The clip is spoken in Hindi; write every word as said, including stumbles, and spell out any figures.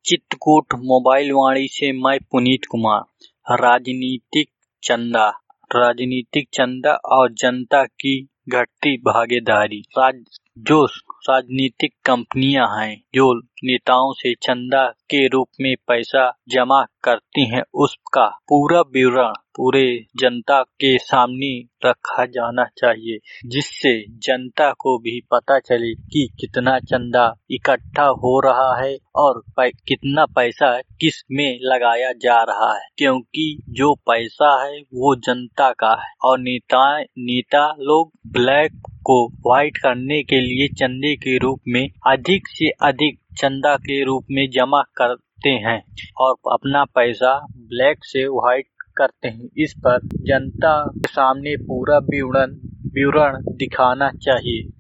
चित्रकूट मोबाइल वाणी से मैं पुनीत कुमार। राजनीतिक चंदा राजनीतिक चंदा और जनता की घटती भागीदारी। राज जो राजनीतिक कंपनियां हैं जो नेताओं से चंदा के रूप में पैसा जमा करती हैं, उसका पूरा विवरण पूरे जनता के सामने रखा जाना चाहिए, जिससे जनता को भी पता चले कि कितना चंदा इकट्ठा हो रहा है और पै, कितना पैसा किस में लगाया जा रहा है। क्योंकि जो पैसा है वो जनता का है और नेता नेता लोग ब्लैक को व्हाइट करने के लिए चंदे के रूप में अधिक से अधिक चंदा के रूप में जमा करते हैं और अपना पैसा ब्लैक से व्हाइट करते हैं। इस पर जनता के सामने पूरा विवरण विवरण दिखाना चाहिए।